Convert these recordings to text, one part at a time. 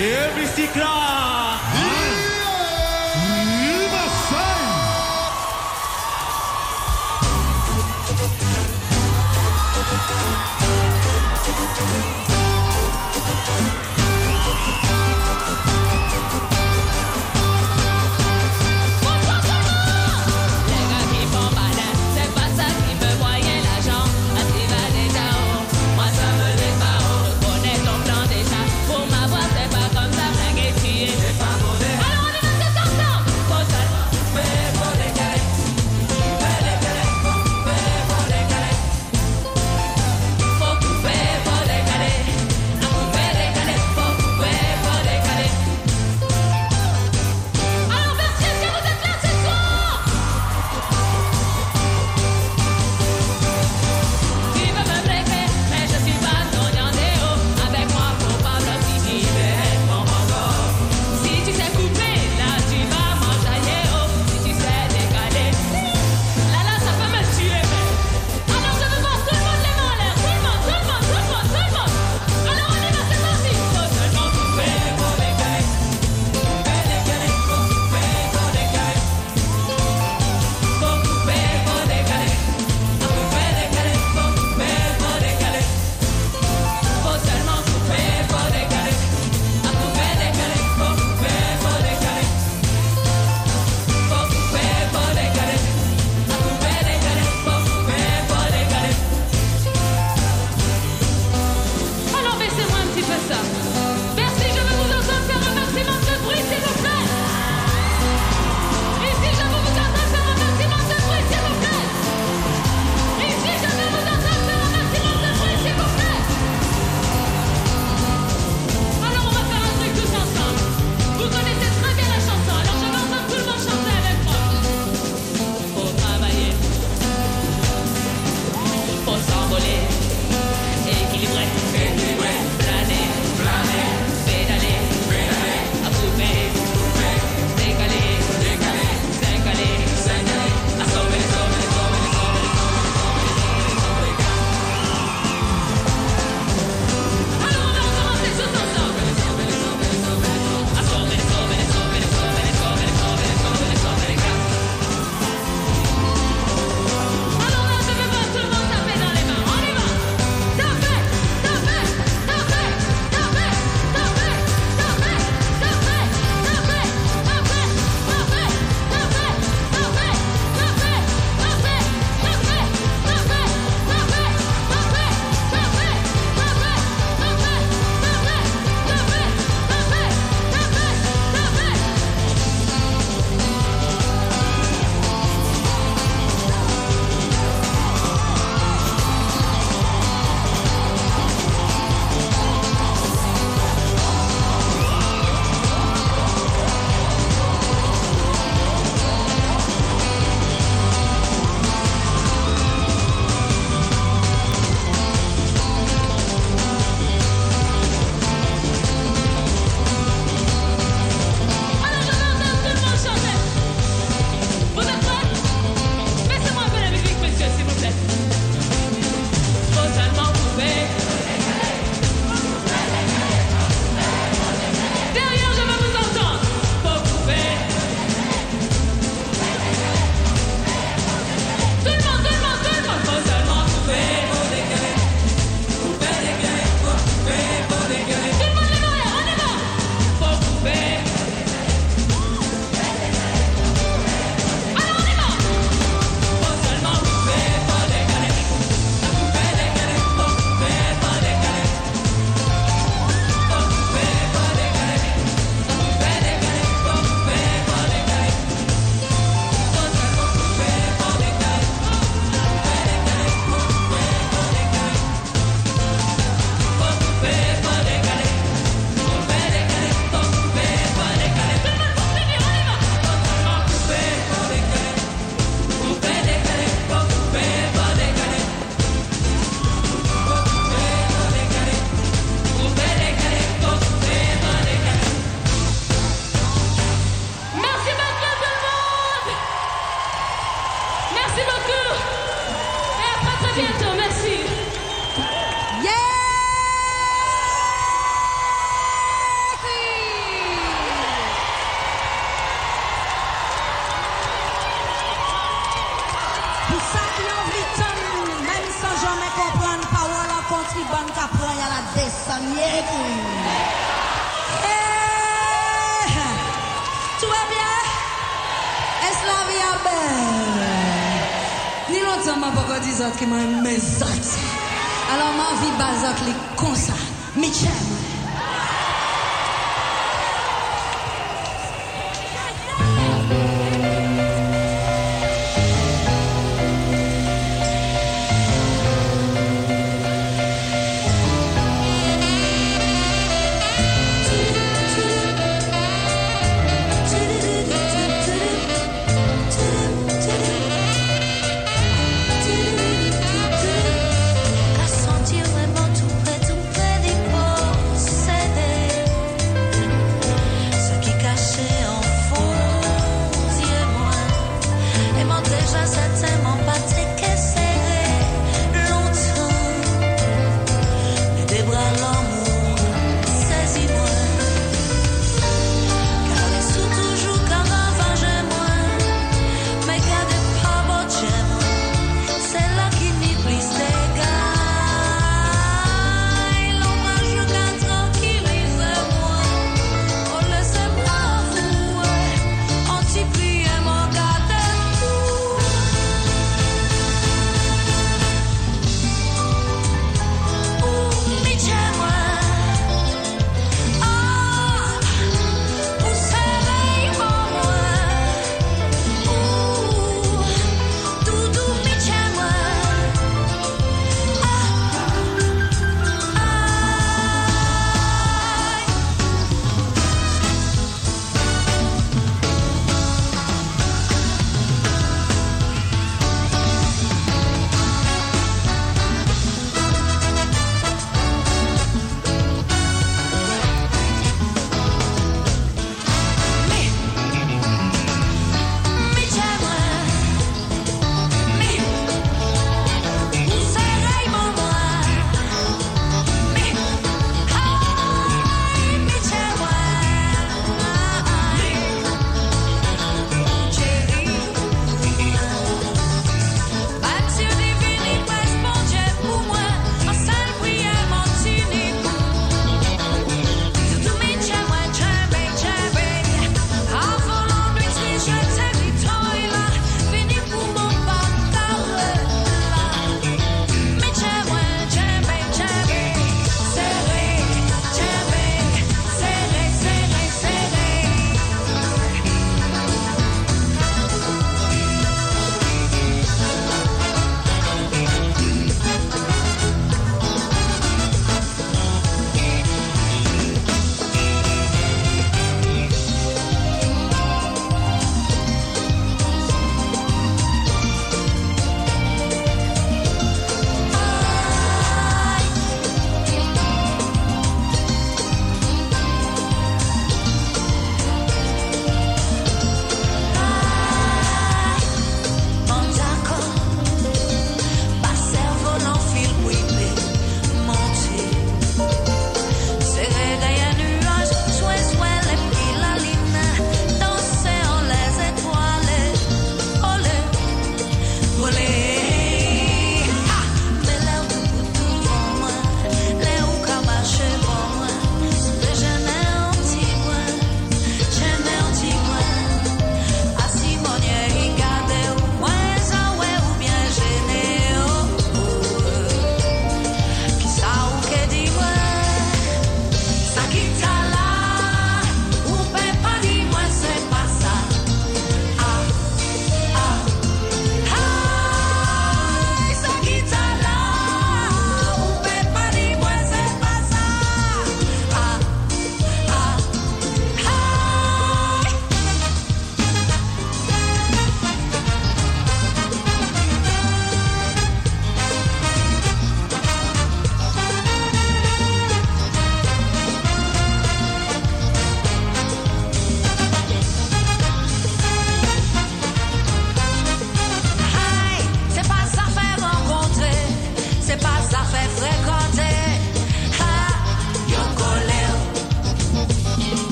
Et bicyclette. Yeah. Tout va bien? Est-ce la vie à belle? Ni longtemps, ma pas dit ça qui m'a mes autres. Alors, ma vie basac les comme ça. Michel. À sentir vraiment tout près des portes.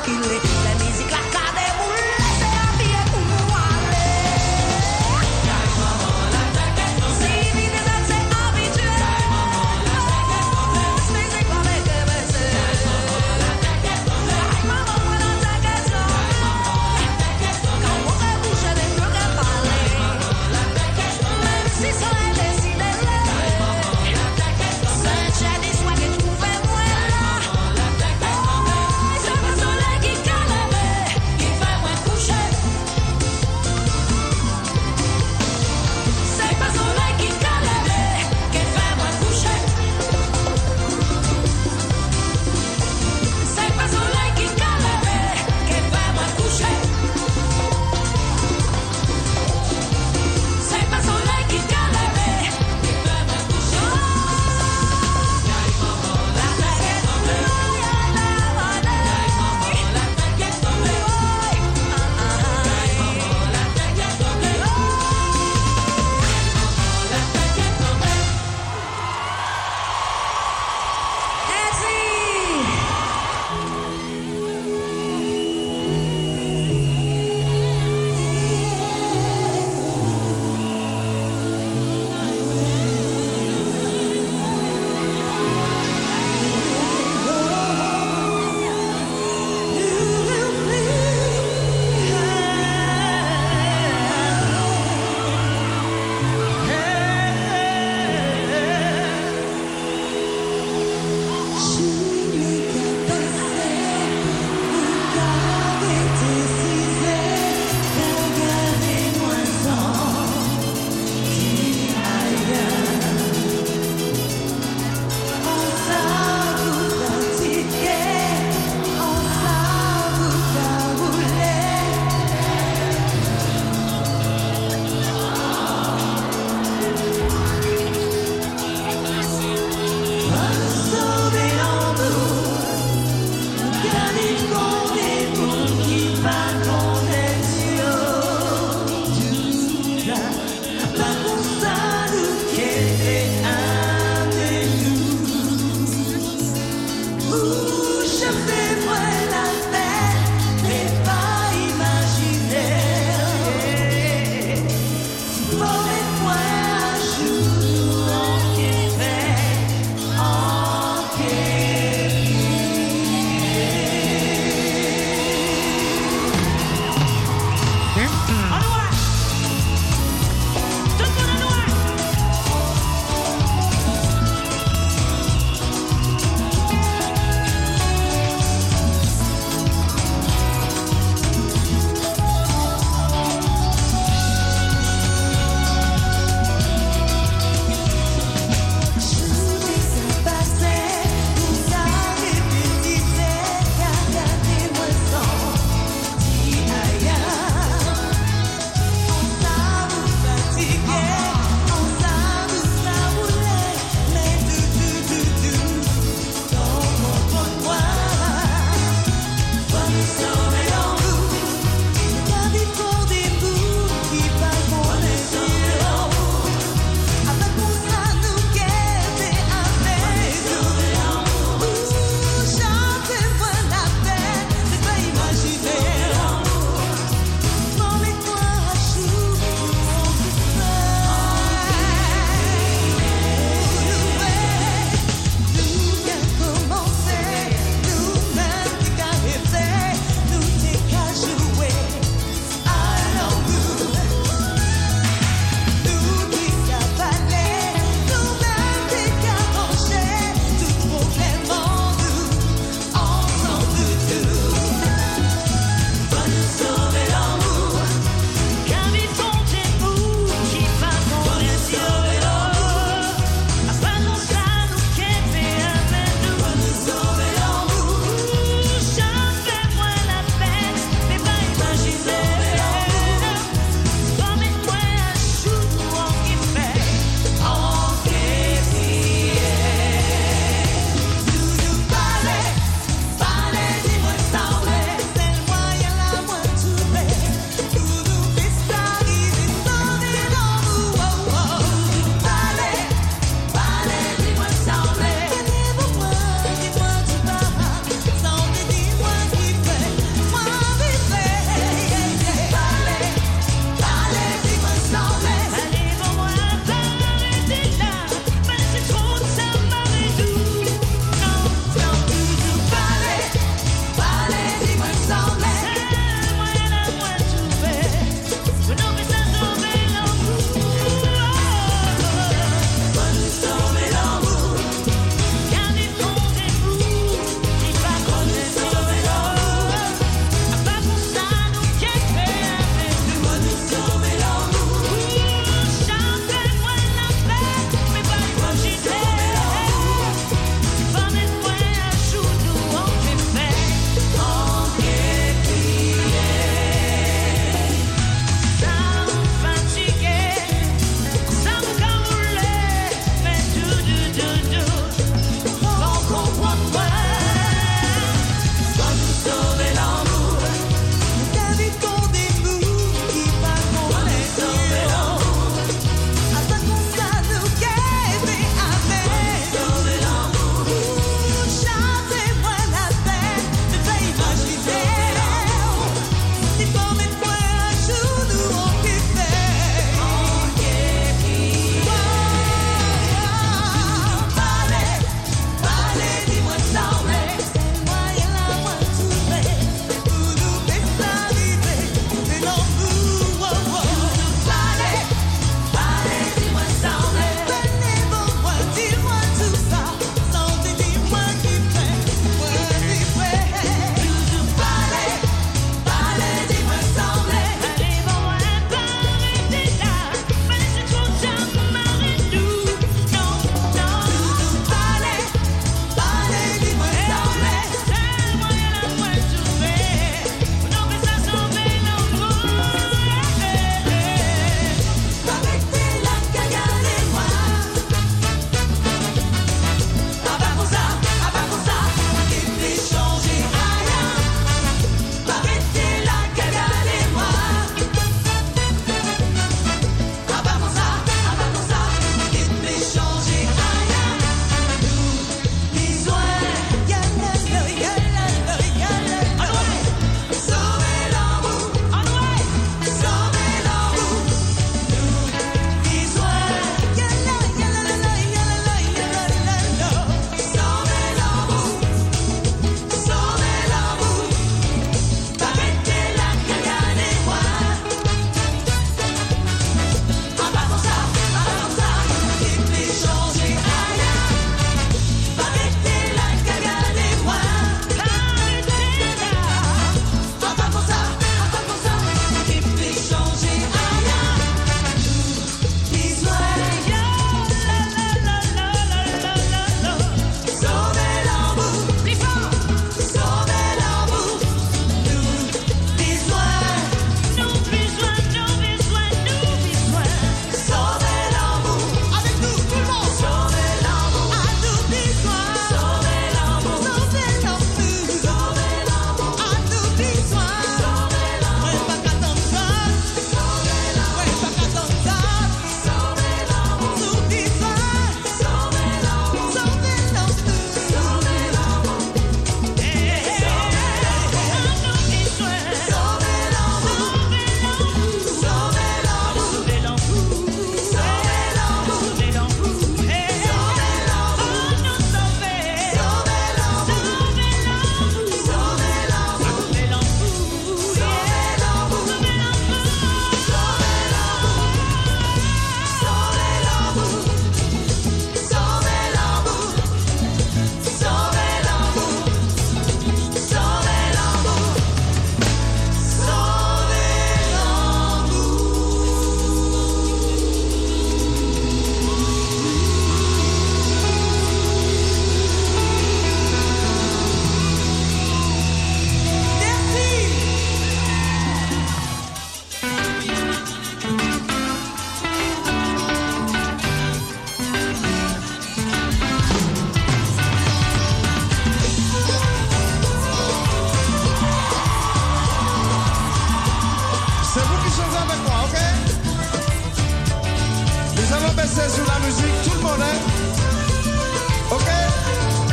filer. La musique, la cade, vous laissez habiller pour nous aller. Si vite c'est habitué. Musique avec baisser. Maman, moi dans ta question. Quand vous rebouchez des trucs à parler. Même si ça est décidé là. J'ai des soins que trouvez moi là. Oh, c'est le soleil qui cale.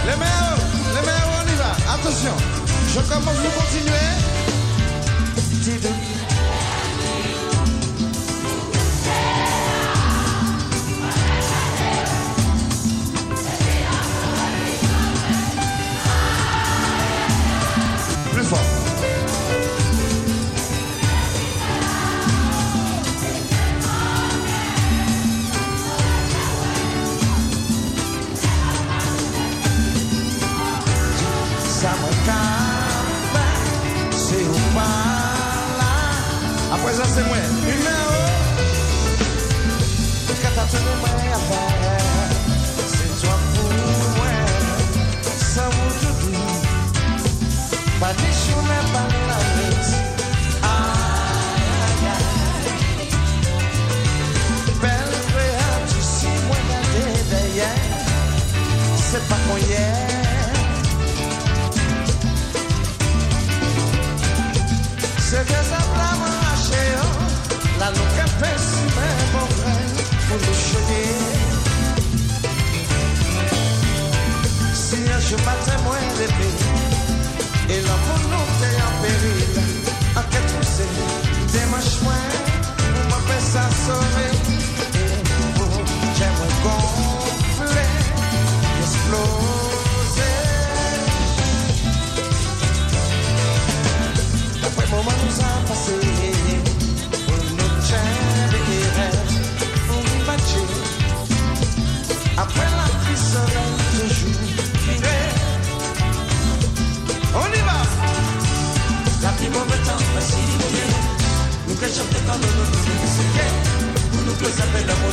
Les meilleurs, on y va. Attention, je commence, vous continuez. Plus fort. Ça me calme, c'est où pas là. Après ça, c'est moi. Numéro. Quand t'as tenu moi à faire, c'est toi pour moi. Ça vous tout. Pas de chemin, pas de la mise. Aïe, aïe. Belle créature, tu sais, moi, regardez derrière. C'est pas qu'on y est. C'est que ça va marcher, la longue fait si même bon vrai pour nous choyer. Si un jour matin moins d'épée, et l'amour nous est en péril, en quête poussée, démarche moins, pour m'appeler ça sauver. Et pour j'aimerais gonfler, exploser. Après le moment nous a passé, pour nous changer les rêves, pour nous matcher. Après la pluie sereine, toujours virée. On y va! La pluie mauvais temps, voici l'hiver. Nous que chanter quand nous nous disons pour nous que ça fait l'amour.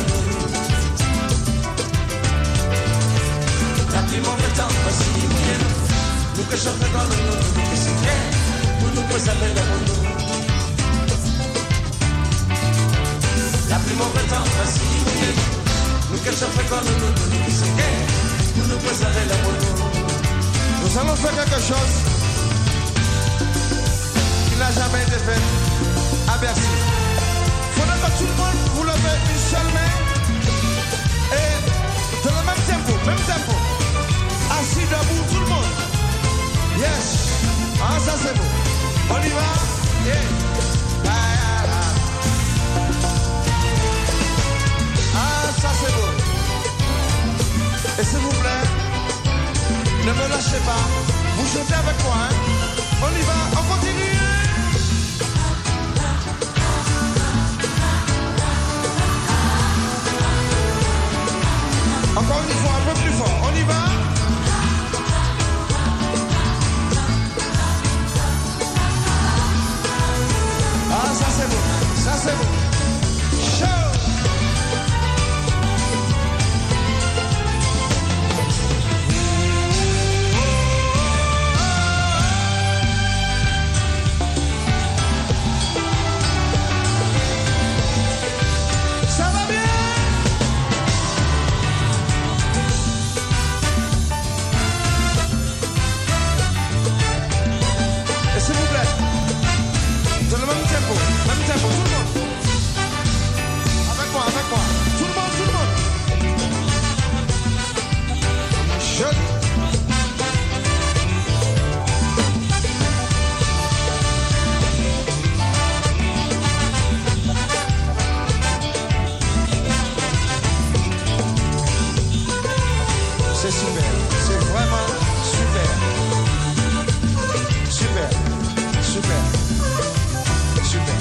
La pluie mauvais temps, voici l'hiver. Nous que chanter quand nous nous disons pour nous que ça fait l'amour. La pluie mauvais temps, voici l'hiver. Nous que chanter quand nous nous disons pour nous que ça fait l'amour. Nous allons faire quelque chose qui n'a jamais été fait à Bercy. Il faudrait que tout le monde vous levez une seule main et dans le même tempo, assis debout tout le monde. Yes, ah ça c'est beau. On y va, yeah. Ah ça c'est beau. Et s'il vous plaît, ne me lâchez pas, vous chantez avec moi, hein. On y va, on continue. Encore une fois, un peu plus fort, on y va. Ah, ça c'est beau, ça c'est beau. Show! C'est super, c'est vraiment super. Super, super, super.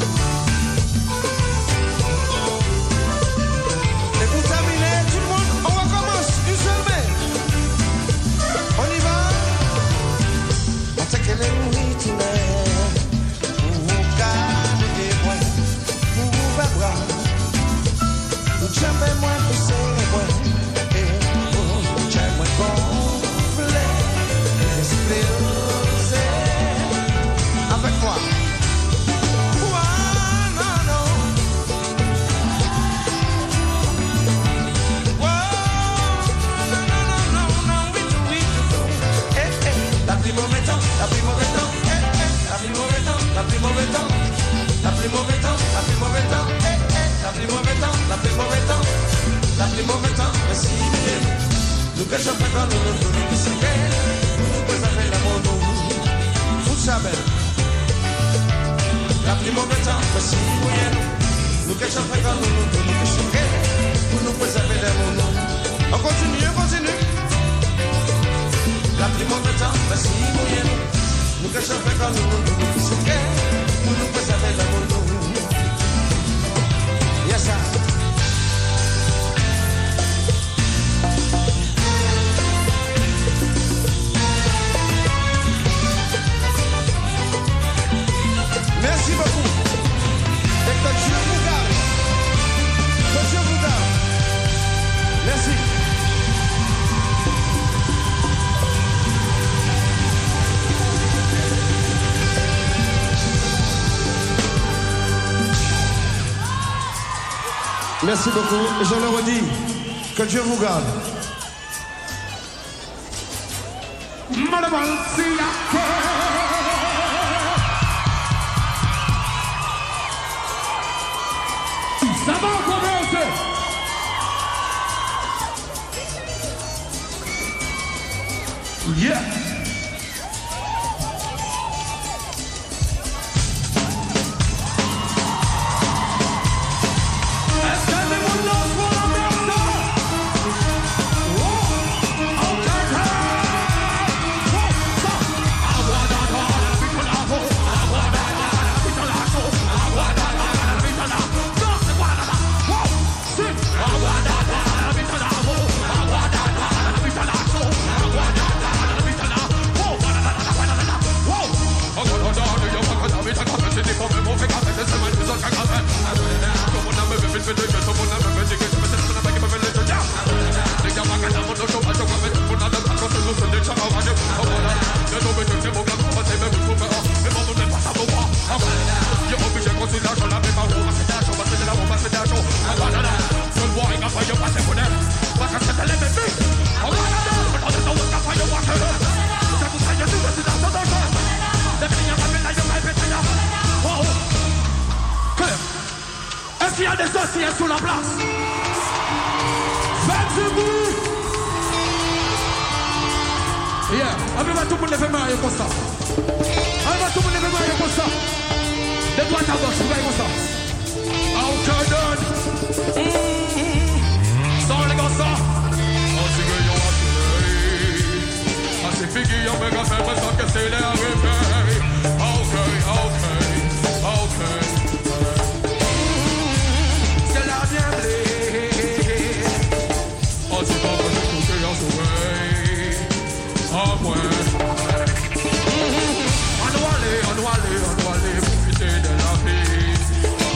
Et pour terminer, tout le monde, on recommence une seule main. On y va. On sait qu'elle est nuit, tu l'es. Pour vous garder des mois, pour vous faire bras. Vous jamais moins que c'est les mois. Avec moi. La pluie mauvais temps, la pluie mauvais temps, la pluie mauvais temps, la pluie mauvais temps, la pluie mauvais temps, la pluie mauvais temps, la pluie mauvais temps, la pluie mauvais temps, la pluie mauvais temps, merci. Nous que je fais quand nous nous choquer. Nous ça fait l'amour nous. Fout sa belle. La plus mauvaise temps, voici moyen. Nous que chantons quand nous que choquer. Pour nous préserver l'amour nous. On continue, on continue. La plus mauvaise temps, voici moyen. Nous que chantons quand nous que choquer. Pour nous préserver l'amour nous. Yes, sir. Merci beaucoup. Et que Dieu vous garde. Que Dieu vous garde. Merci. Merci beaucoup. Et je le redis, que Dieu vous garde. Ça va commencer. Yeah. Est-ce qu'il y a des dossiers sur la place? Faites du bruit! Yeah, avec tout le monde lève main comme ça. Avec tout le monde lève main comme ça. De droite à gauche, vous voyez comme ça. Ok, done. Sans les gars, ça. On s'y gagne, on va se lever. On s'y figure, on va faire ça que c'est les réveils. Ok, ok, ok. C'est la bienvenue. On s'y va pour tout que l'on se veille. Ah ouais. On doit aller profiter de la vie.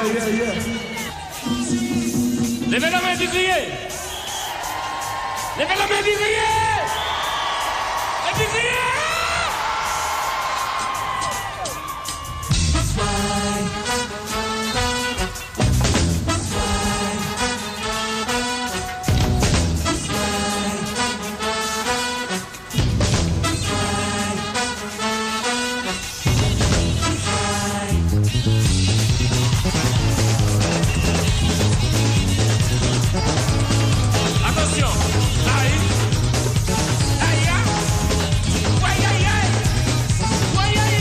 Levez la main du crier. Levez la main du crier. Et du crier. Attention, aïe, aïe, aïe, aïe, aïe, aïe,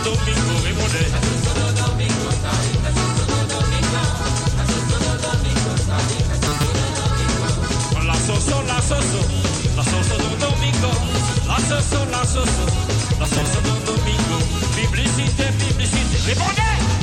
Domingo, répondez. La sauce, la sauce, la sauce do Domingo, la sauce, la sauce, la sauce do Domingo. Publicité, publicité, répondez.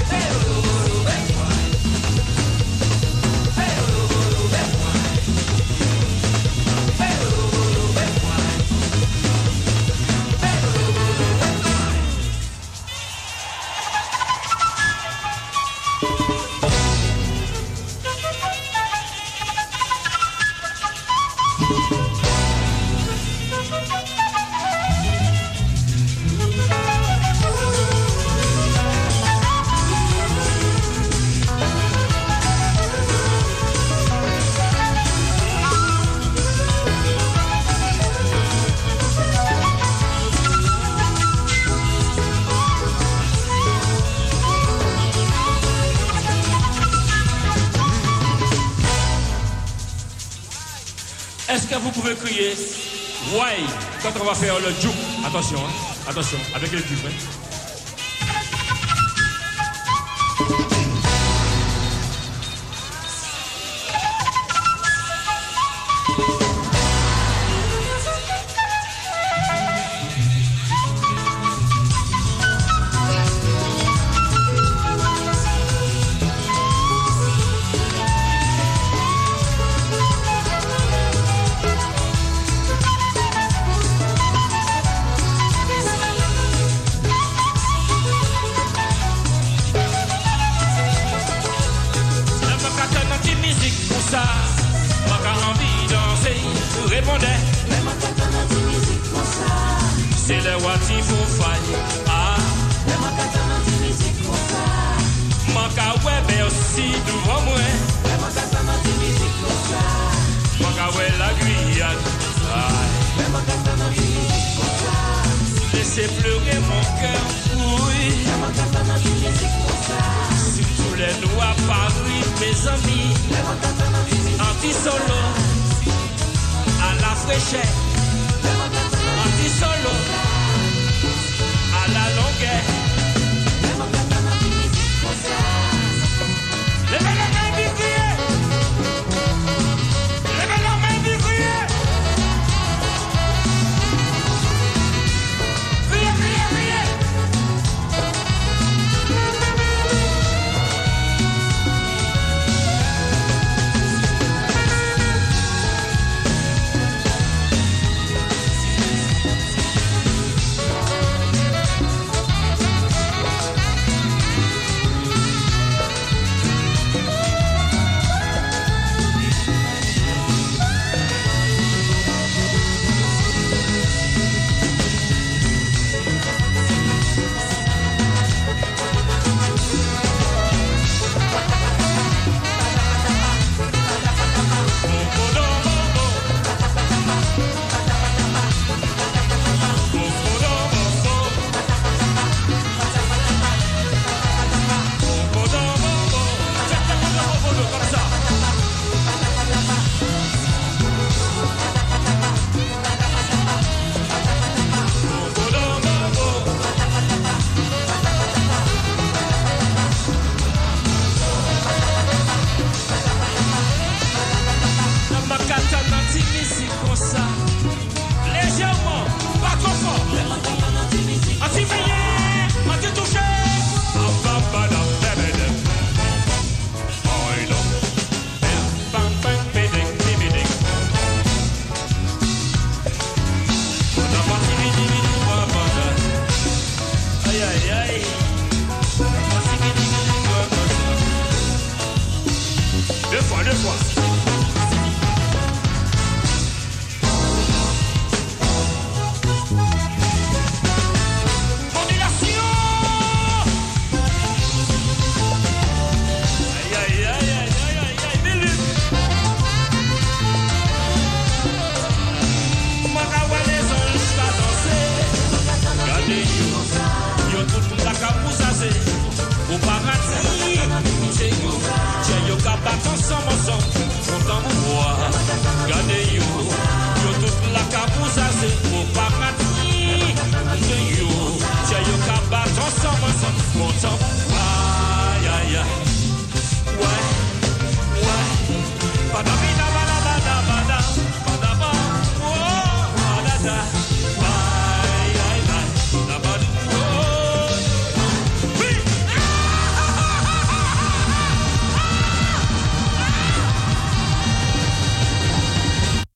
Est-ce que vous pouvez crier ouais quand on va faire le juke? Attention, hein? Attention, avec les juke. Hein? C'est le wati pour faille. Ah, manka ouais aussi devant moi. Manka ouais la Guyane. Laissez pleurer mon cœur, oui. Surtout les noirs Paris, mes amis. Anti-solo, à la fraîcheur. Anti-solo, à la longueur. Levez la main du crier. Levez la main du crier. Criez, criez, criez. Légèrement, pas trop fort.